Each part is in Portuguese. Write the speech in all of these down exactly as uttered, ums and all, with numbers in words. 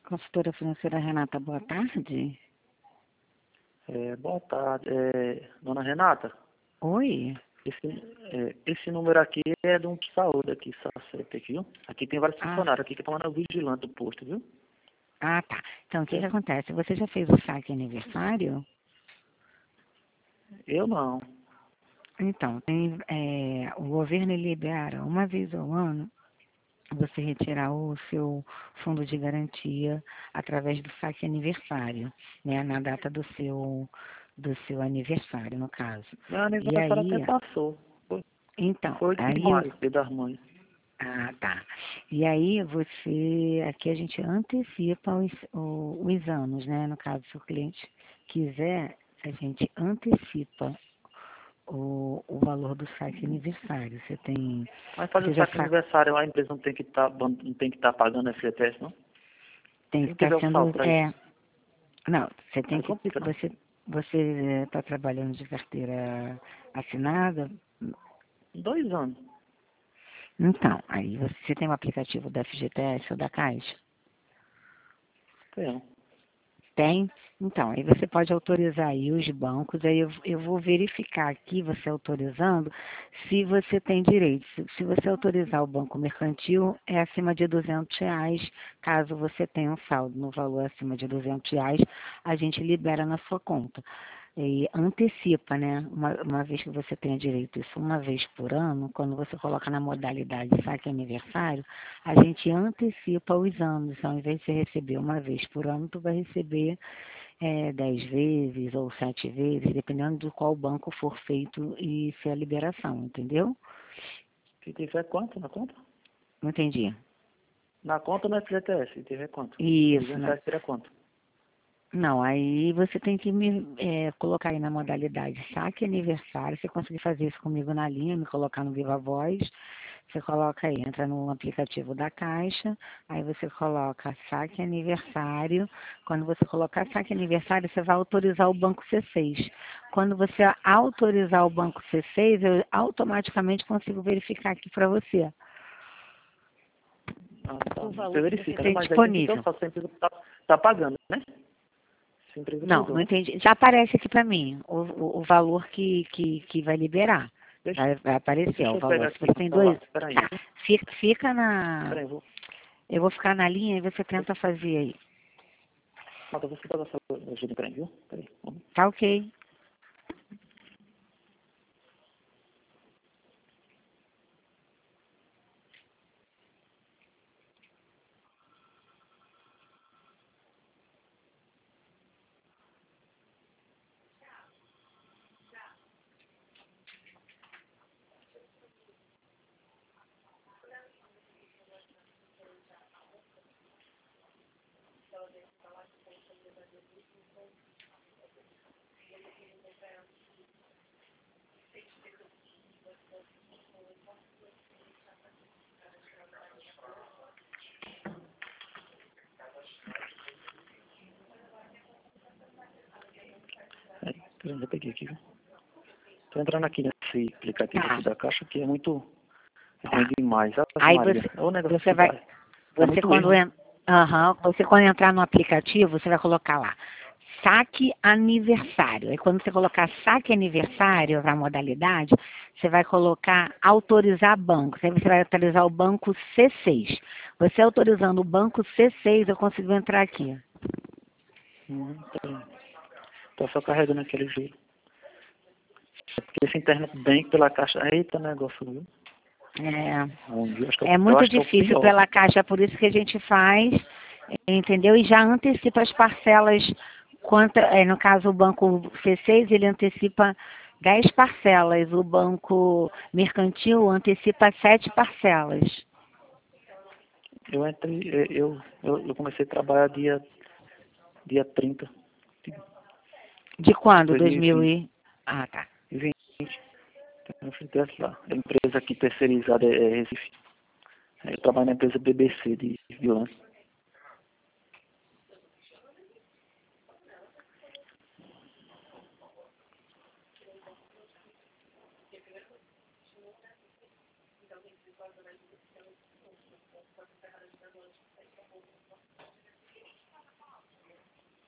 Consultora financeira Renata, boa tarde. É, boa tarde, é, dona Renata. Oi. Esse, é, esse número aqui é de um de saúde aqui, Sacete, aqui, viu? Aqui tem vários Ah, funcionários aqui que estão lá no vigilante do posto, viu? ah, tá. Então, o que que Certo? acontece? Você já fez o saque aniversário? Eu não. Então, tem, é, o governo ele libera uma vez ao ano você retirar o seu fundo de garantia através do saque aniversário, né? Na data do seu, do seu aniversário, no caso. Meu E aniversário até aí, passou. Foi, então, foi de aí maio, dia das mães. Ah, tá. E aí você, aqui a gente antecipa os, o- os anos, né? No caso, se o cliente quiser, a gente antecipa o, o valor do saque aniversário. Você tem, Mas fazer você o já saque sabe, aniversário, a empresa não tem que estar não tem que estar pagando F G T S, não? tem Se que não estar tiver o sendo, saldo para isso, é, não, você tem aí que, complica, não? você, você está trabalhando de carteira assinada, Dois anos. então, aí você tem um aplicativo da F G T S ou da Caixa? Tenho. Tem? Então, aí você pode autorizar aí os bancos, aí eu, eu vou verificar aqui, você autorizando, se você tem direito. Se, se você autorizar o banco mercantil, é acima de duzentos reais, caso você tenha um saldo no valor acima de duzentos reais, a gente libera na sua conta. E antecipa, né? Uma, uma vez que você tenha direito isso uma vez por ano, quando você coloca na modalidade saque aniversário, a gente antecipa os anos. Ao invés de você receber uma vez por ano, tu vai receber é, dez vezes ou sete vezes, dependendo do qual banco for feito e se a liberação, entendeu? Se tiver quanto na conta? Não entendi. Na conta no F G T S, se tiver quanto? Isso, duzentos né? reais tira quanto? Não, aí você tem que me é, colocar aí na modalidade saque aniversário. Você conseguir fazer isso comigo na linha, me colocar no Viva Voz. Você coloca aí, entra no aplicativo da Caixa, aí você coloca saque aniversário. Quando você colocar saque aniversário, você vai autorizar o banco C seis. Quando você autorizar o banco C seis, eu automaticamente consigo verificar aqui para você Ah, tá. o Você valor que você verifica, né? tem Mas aí tem que ter o disponível. saldo, se a empresa tá, tá pagando, né? Se a empresa Não, autorizou, não né? entendi. Já aparece aqui para mim o, o, o valor que, que, que vai liberar. Deixa, Vai, vai aparecer ó, deixa o eu valor. pegar Se aqui você no tem dois, celular. Espera aí, tá. viu? Fica, fica na. Espera aí, vou. Eu vou ficar na linha e você tenta fazer aí. Mata, você pega essa ajuda pra mim, viu? Espera aí. Vamos. Tá ok. É, espera aí, já peguei aqui, viu? Tô entrando aqui nesse aplicativo Tá, aqui da Caixa, que é muito é ruim tá. demais. Ave Aí Maria. você, É o negócio você que vai. dá. Dá Você muito quando erro, né? en- Aham, você quando entrar no aplicativo, você vai colocar lá. Saque aniversário. Aí quando você colocar saque aniversário para a modalidade, você vai colocar autorizar banco. Aí você vai autorizar o banco C seis. Você autorizando o banco C seis, eu consigo entrar aqui. Hum, tá, tá só carregando aquele giro. É porque esse internet bem pela Caixa. Eita, negócio, viu? Ruim, viu? Acho que é, o- É, é eu muito acho que é o difícil pior. pela Caixa, por isso que a gente faz, entendeu? E já antecipa as parcelas, quanto, é, no caso o banco C seis, ele antecipa dez parcelas, o banco mercantil antecipa sete parcelas. Eu entrei, eu, eu, eu comecei a trabalhar dia, dia trinta de De quando? dois dois mil e mil vinte. e... Ah, tá. E vinte. Eu fui dessa lá. A empresa aqui terceirizada é é Recife. Eu trabalho na empresa B B C de vilã.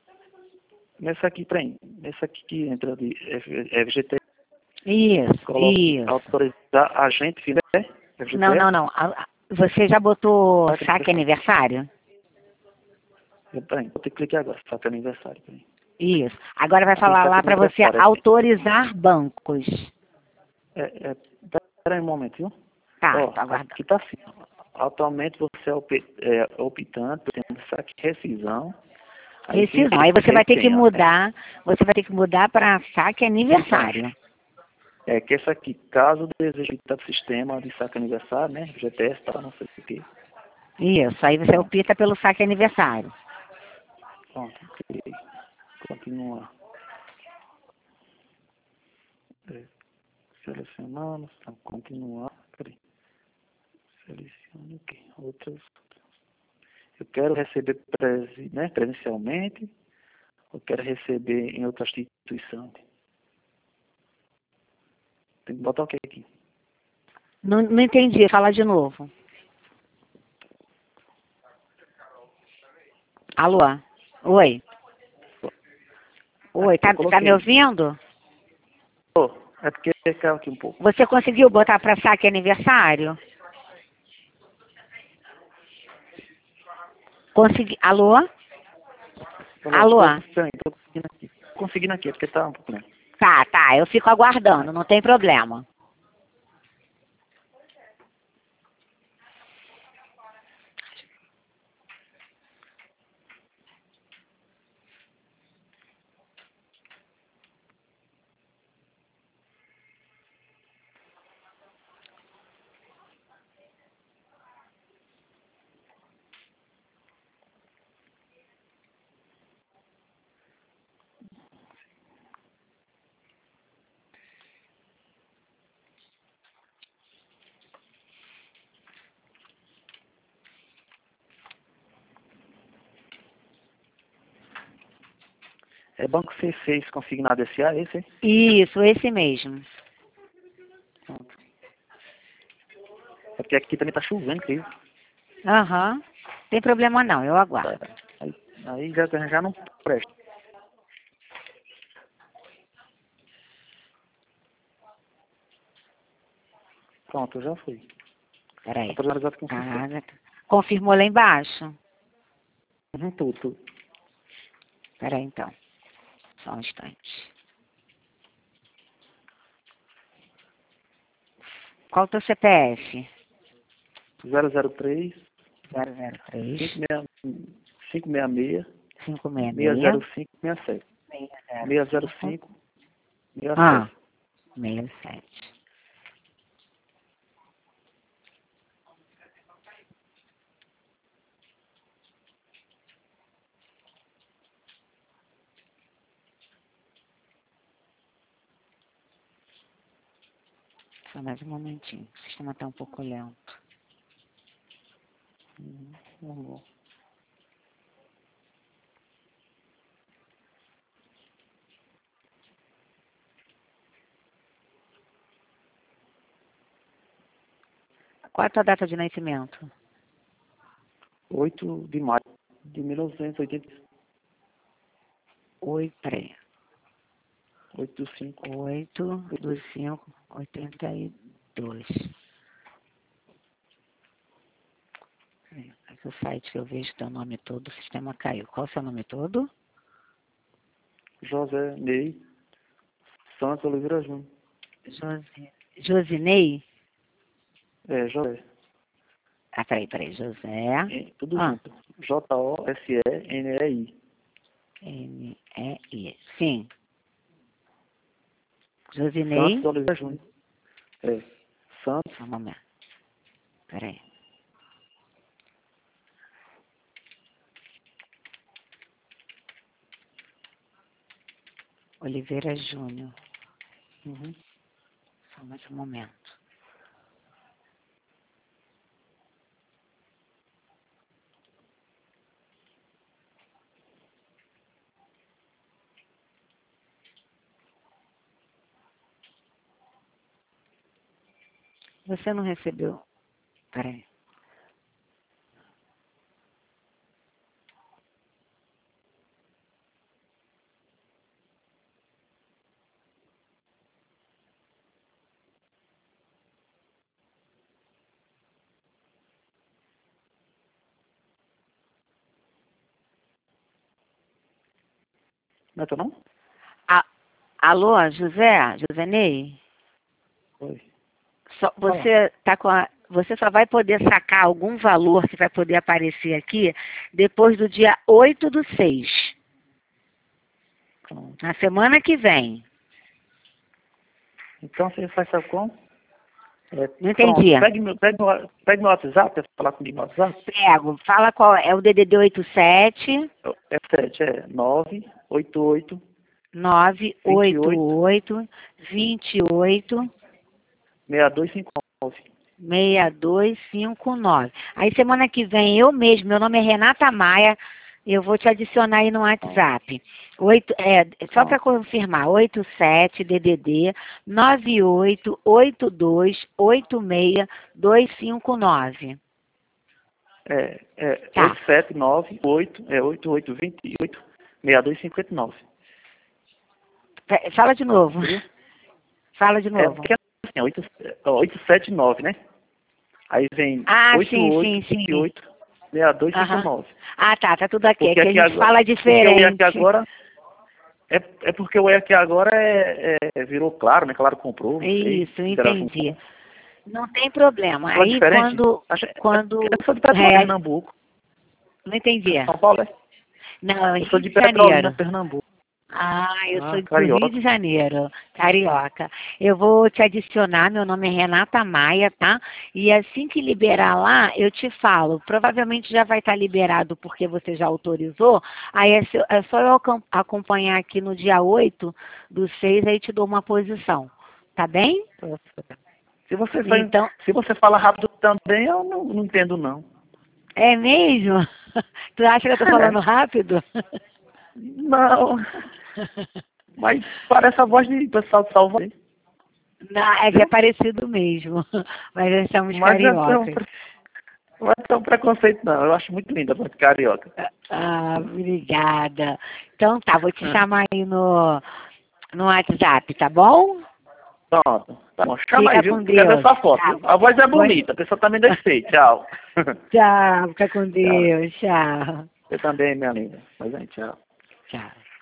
Nesse aqui, peraí, nesse aqui que entra de F- F G T, Isso, coloca isso. autorizar agente filé, F G T Não, S. não, não. A- a- Você já botou Saque saque aniversário? Peraí, vou ter que clicar agora, saque aniversário, peraí. Isso. Agora vai Tem falar saque lá para você aniversário, autorizar bancos. É, é, peraí um momento, viu? Tá, Ó, tô aguardando. aqui tá assim, ó. Atualmente você é, opi- é optante, tendo saque e rescisão. Aí tem Rescisão. Aí você vai ter que tem, ó, mudar, você vai ter que mudar para saque aniversário. É que esse aqui, caso deseje optar do sistema de saque aniversário, né? G T S, tá, não sei o quê. Isso. Aí você opta pelo saque aniversário. Pronto, ok. Continuar. É, selecionamos, tá, continuar. Peraí. Selecione o quê? Outras. Eu quero receber presi, né, presencialmente, ou quero receber em outra instituição. Tem que botar o que aqui? Não, não entendi. Fala de novo. Alô? Oi. Oi, tá, tá me ouvindo? Oh, é porque caiu aqui um pouco. Você conseguiu botar para saque aniversário? Consegui. Alô? Alô? Tô, tô conseguindo aqui. Conseguindo aqui, é porque tá um pouco, né? Tá, tá. Eu fico aguardando. Não tem problema. É Banco C seis consignado S A, esse? Isso, esse mesmo. Pronto. É porque aqui também tá chovendo, que isso. Aham. Tem problema não, eu aguardo. Aí, aí já, já não presta. Pronto, já foi. Peraí. Autorizado com Ah, sucesso. confirmou lá embaixo? Uhum, tudo, tudo. Peraí então. Só um instante. Qual o teu C P F? zero zero três, zero zero três, cinco seis seis, cinco seis seis seis, zero cinco seis sete. seis seis zero cinco seis Ah, sete. sessenta e sete. Só mais um momentinho. O sistema está um pouco lento. Uhum, normal. Qual é a tua data de nascimento? oito de maio de mil novecentos e oitenta. Oi, peraí. oito do cinco. oito do cinco, oitenta e dois. Aqui o site que eu vejo teu nome todo, o sistema caiu. Qual é o seu nome todo? José Ney Santos Oliveira Júnior. Josi... Josinei? É, José. Ah, peraí, peraí. José. É, tudo Ah, junto. J O S E N E I. N E I. Sim. Josinei. Santos Oliveira Júnior. É. Santos. Só um momento. Peraí. Oliveira Júnior. Uhum. Só mais um momento. Você não recebeu. Peraí. Não é tu não? A, alô, José? José Ney? Oi. Só, você, tá com a, você só vai poder sacar algum valor que vai poder aparecer aqui depois do dia oito do seis. Pronto. Na semana que vem. Então você faz sabe como? É, Não entendi. Pegue meu, pegue, meu, pegue meu WhatsApp, quer falar comigo no WhatsApp? Pego. Fala qual é. É o D D D oito sete. É sete, é nove oito oito nove oito oito, dois oito, seis dois cinco nove. seis dois cinco nove. Aí semana que vem eu mesmo, meu nome é Renata Maia, eu vou te adicionar aí no WhatsApp. oito, é, só para confirmar, oito sete D D D nove oito oito dois oito seis dois cinco nove. É, é Tá. oito sete nove oito, é oito oito dois oito seis dois cinco nove. Fala de novo. Fala de É novo. porque assim, oito sete nove, né? Aí vem Ah, oito sim, oito sim, sim. oito seis dois cinco nove. Ah, tá, tá tudo aqui. Porque É que a aqui gente agora, fala diferente. Porque o E aqui agora é, é porque o E aqui agora é, é, virou claro, né? Claro, comprou. Não sei, Isso, entendi. Com... Não tem problema. Fala Aí diferente? quando. Acho, quando eu sou de Petrolina, é, Pernambuco. não entendi. São Paulo, é? Não, Eu sou Rio de de Petrolina, Janeiro. Pernambuco. Ah, eu Ah, sou do Rio carioca. de Janeiro, carioca. Eu vou te adicionar, meu nome é Renata Maia, tá? E assim que liberar lá, eu te falo. Provavelmente já vai estar liberado porque você já autorizou. Aí é, seu- é só eu acom- acompanhar aqui no dia oito do seis, aí te dou uma posição. Tá bem? Se você, faz, Então, se você fala rápido também, eu não, não entendo, não. é mesmo? Tu acha que eu tô falando rápido? Não. Mas parece a voz de pessoal de Salvador. Não, é que é parecido mesmo. Mas nós somos Mas é um, cariocas. pre- não é um preconceito, não. Eu acho muito linda a voz de carioca. Ah, obrigada. Então tá, vou te chamar aí no, no WhatsApp, tá bom? Pronto. Tá bom. Chama Fica aí, viu? com Quero ver Deus. sua foto, Tá. viu? A voz é Vou- bonita. A pessoa também deve ser. Tchau. Tchau, fica com Tchau. Deus. Tchau. Você também, minha linda. Mas aí, tchau. Tchau.